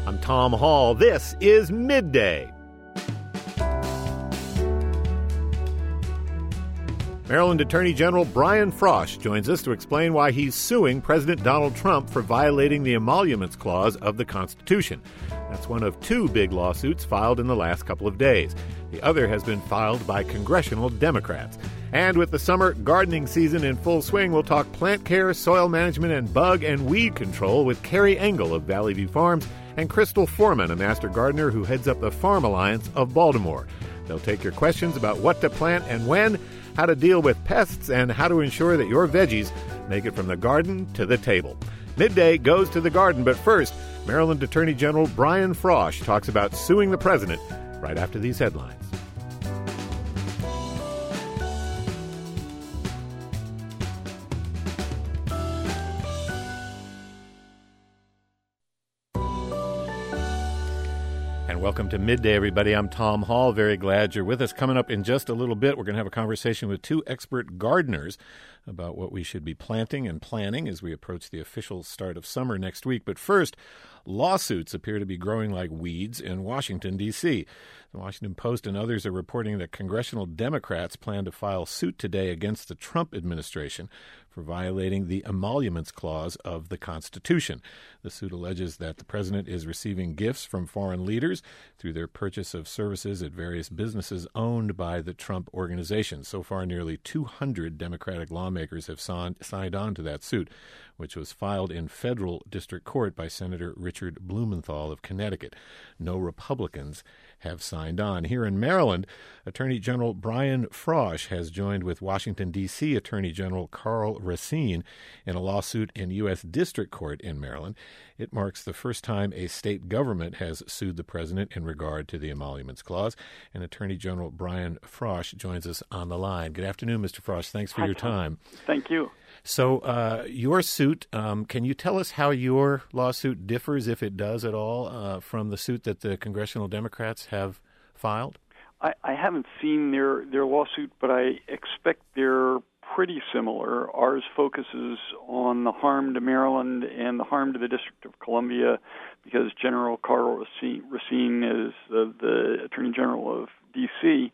I'm Tom Hall. This is Midday. Maryland Attorney General Brian Frosh joins us to explain why he's suing President Donald Trump for violating the Emoluments Clause of the Constitution. That's one of two big lawsuits filed in the last couple of days. The other has been filed by congressional Democrats. And with the summer gardening season in full swing, we'll talk plant care, soil management, and bug and weed control with Carrie Engel of Valley View Farms and Crystal Foreman, a master gardener who heads up the Farm Alliance of Baltimore. They'll take your questions about what to plant and when, how to deal with pests, and how to ensure that your veggies make it from the garden to the table. Midday goes to the garden, but first, Maryland Attorney General Brian Frosh talks about suing the president right after these headlines. Welcome to Midday, everybody. I'm Tom Hall. Very glad you're with us. Coming up in just a little bit, we're going to have a conversation with two expert gardeners about what we should be planting and planning as we approach the official start of summer next week. But first, lawsuits appear to be growing like weeds in Washington, D.C. The Washington Post and others are reporting that congressional Democrats plan to file suit today against the Trump administration for violating the Emoluments Clause of the Constitution. The suit alleges that the president is receiving gifts from foreign leaders through their purchase of services at various businesses owned by the Trump organization. So far, nearly 200 Democratic lawmakers have signed on to that suit, which was filed in federal district court by Senator Richard Blumenthal of Connecticut. No Republicans have signed on. Here in Maryland, Attorney General Brian Frosh has joined with Washington, D.C. Attorney General Karl Racine in a lawsuit in U.S. District Court in Maryland. It marks the first time a state government has sued the president in regard to the Emoluments Clause. And Attorney General Brian Frosh joins us on the line. Good afternoon, Mr. Frosh. Thanks for your time. Thank you. So your suit, can you tell us how your lawsuit differs, if it does at all, from the suit that the congressional Democrats have filed? I haven't seen their lawsuit, but I expect they're pretty similar. Ours focuses on the harm to Maryland and the harm to the District of Columbia because General Karl Racine is the Attorney General of D.C.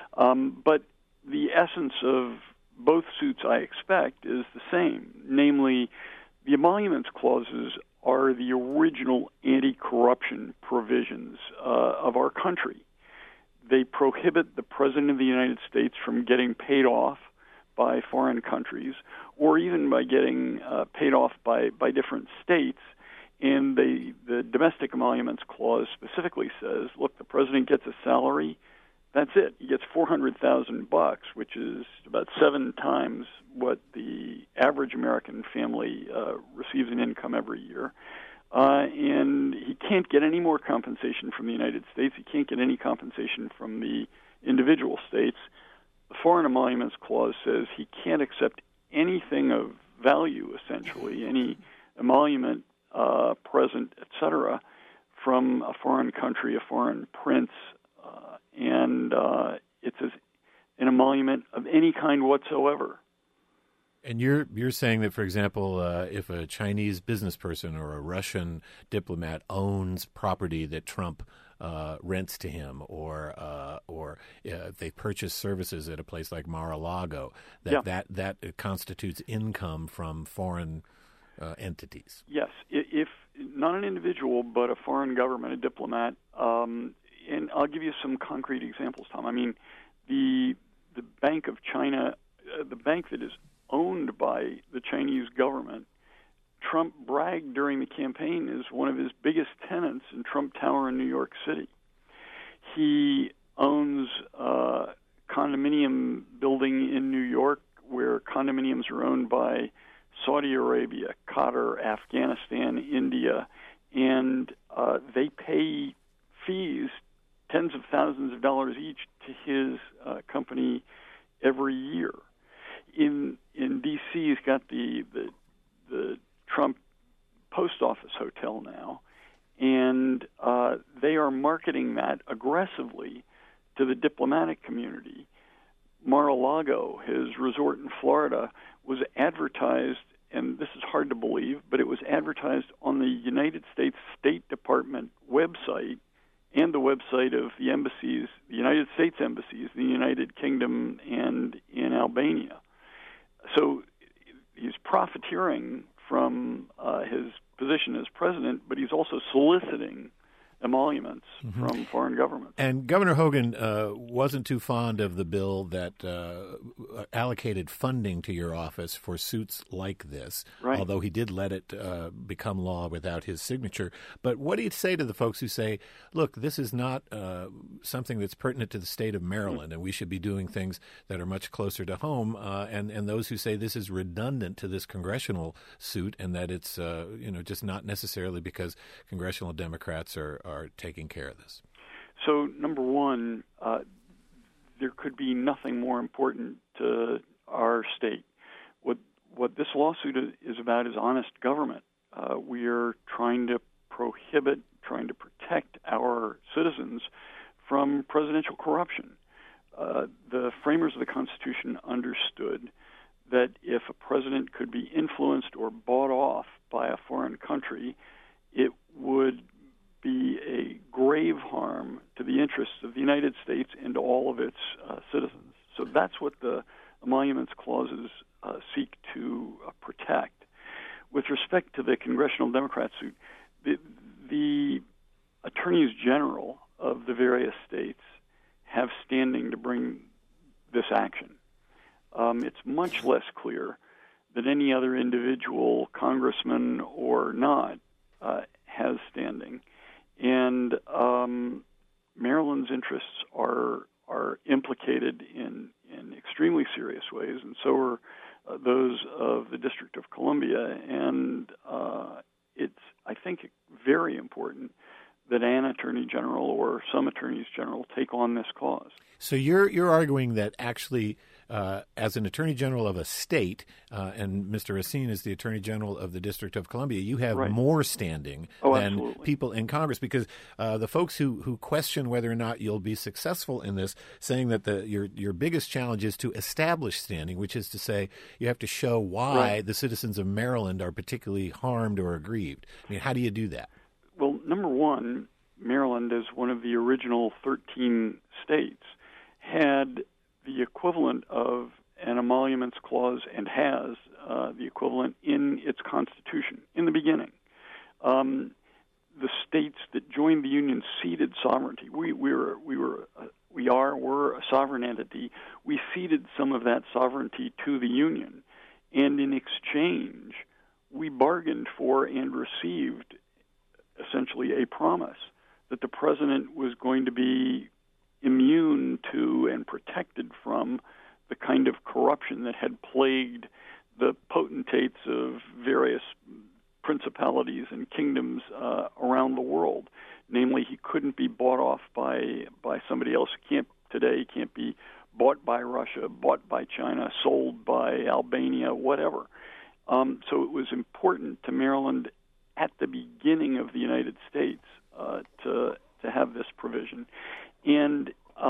But the essence of both suits, I expect, is the same. Namely, the emoluments clauses are the original anti-corruption provisions of our country. They prohibit the President of the United States from getting paid off by foreign countries or even by getting paid off by different states. And the domestic emoluments clause specifically says, look, the President gets a salary. That's it. He gets $400,000, which is about 7 times what the average American family receives in income every year. And he can't get any more compensation from the United States. He can't get any compensation from the individual states. The Foreign Emoluments Clause says he can't accept anything of value, essentially, any emolument, present, etc., from a foreign country, a foreign prince, and it's an emolument of any kind whatsoever. And you're saying that, for example, if a Chinese business person or a Russian diplomat owns property that Trump rents to him, or if they purchase services at a place like Mar-a-Lago, that constitutes income from foreign entities. Yes, if not an individual, but a foreign government, a diplomat. And I'll give you some concrete examples, Tom. I mean, the Bank of China, the bank that is owned by the Chinese government, Trump bragged during the campaign is one of his biggest tenants in Trump Tower in New York City. He owns a condominium building in New York where condominiums are owned by Saudi Arabia, Qatar, Afghanistan, India, and they pay fees, tens of thousands of dollars each, to his company every year. In D.C., he's got the Trump Post Office Hotel now, and they are marketing that aggressively to the diplomatic community. Mar-a-Lago, his resort in Florida, was advertised and this is hard to believe, but it was advertised on the United States State Department website and the website of the embassies, the United States embassies, in the United Kingdom and in Albania. So he's profiteering from his position as president, but he's also soliciting emoluments from foreign governments. And Governor Hogan wasn't too fond of the bill that allocated funding to your office for suits like this, right, although he did let it become law without his signature. But what do you say to the folks who say, look, this is not something that's pertinent to the state of Maryland, and we should be doing things that are much closer to home, and those who say this is redundant to this congressional suit and that it's just not necessarily because congressional Democrats are taking care of this? So, number one, there could be nothing more important to our state. What this lawsuit is about is honest government. We are trying to protect our citizens from presidential corruption. The framers of the Constitution understood that if a president could be influenced or bought off by a foreign country, it would be a grave harm to the interests of the United States and to all of its citizens. So that's what the emoluments clauses seek to protect. With respect to the congressional Democrat suit, the attorneys general of the various states have standing to bring this action. It's much less clear that any other individual, congressman or not, has standing. And Maryland's interests are implicated in extremely serious ways, and so are those of the District of Columbia. And it's, I think, very important that an attorney general or some attorneys general take on this cause. So you're arguing that actually, as an attorney general of a state, and Mr. Racine is the attorney general of the District of Columbia, you have more standing than absolutely. People in Congress, because the folks who question whether or not you'll be successful in this, saying that your biggest challenge is to establish standing, which is to say you have to show why the citizens of Maryland are particularly harmed or aggrieved. I mean, how do you do that? Well, number one, Maryland, as one of the original 13 states, had the equivalent of an emoluments clause and has the equivalent in its constitution in the beginning. The states that joined the Union ceded sovereignty. We're a sovereign entity. We ceded some of that sovereignty to the Union, and in exchange, we bargained for and received essentially a promise that the president was going to be immune to and protected from the kind of corruption that had plagued the potentates of various principalities and kingdoms around the world. Namely, he couldn't be bought off by somebody else. He can't be bought by Russia, bought by China, sold by Albania, whatever. So it was important to Maryland at the beginning of the United States to have this provision. And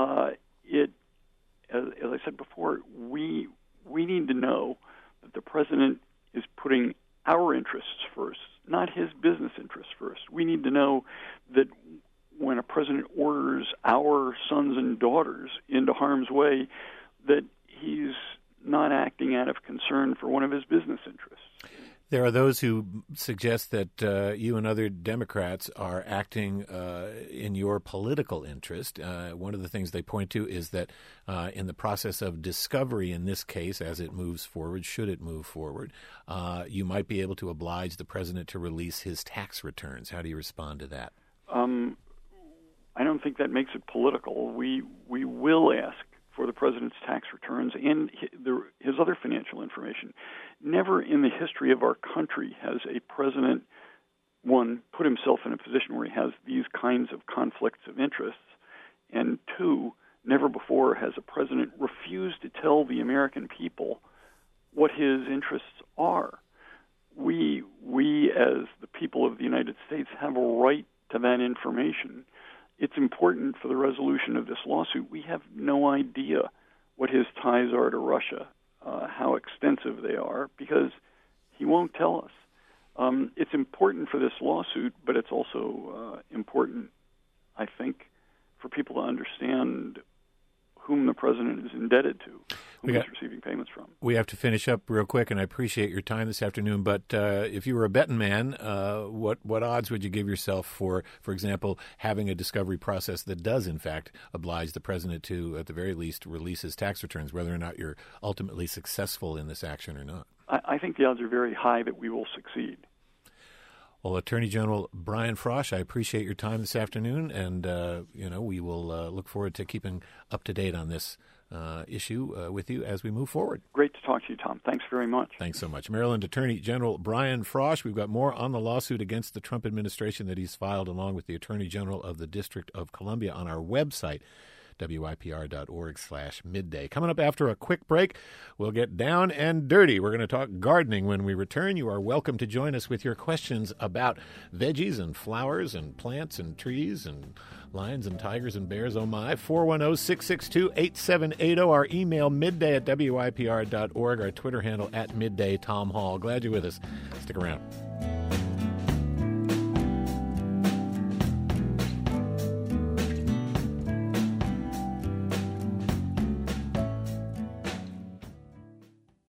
as I said before, we need to know that the president is putting our interests first, not his business interests first. We need to know that when a president orders our sons and daughters into harm's way, that he's not acting out of concern for one of his business interests. There are those who suggest that you and other Democrats are acting in your political interest. One of the things they point to is that in the process of discovery in this case, as it moves forward, should it move forward, you might be able to oblige the president to release his tax returns. How do you respond to that? I don't think that makes it political. We will ask for the president's tax returns and his other financial information. Never in the history of our country has a president, one, put himself in a position where he has these kinds of conflicts of interests, and two, never before has a president refused to tell the American people what his interests are. We as the people of the United States, have a right to that information. It's important for the resolution of this lawsuit. We have no idea what his ties are to Russia, how extensive they are, because He won't tell us. It's important for this lawsuit, but it's also important, I think, for people to understand whom the president is indebted to, whom he's receiving payments from. We have to finish up real quick, and I appreciate your time this afternoon. But if you were a betting man, what odds would you give yourself for example, having a discovery process that does, in fact, oblige the president to, at the very least, release his tax returns, whether or not you're ultimately successful in this action or not? I think the odds are very high that we will succeed. Well, Attorney General Brian Frosh, I appreciate your time this afternoon, and we will look forward to keeping up to date on this issue with you as we move forward. Great to talk to you, Tom. Thanks very much. Thanks so much. Maryland Attorney General Brian Frosh. We've got more on the lawsuit against the Trump administration that he's filed along with the Attorney General of the District of Columbia on our website, WYPR.org/midday. Coming up after a quick break, we'll get down and dirty. We're going to talk gardening when we return. You are welcome to join us with your questions about veggies and flowers and plants and trees and lions and tigers and bears. Oh, my. 410-662-8780. Our email, midday@WYPR.org. Our Twitter handle, @midday. Tom Hall. Glad you're with us. Stick around.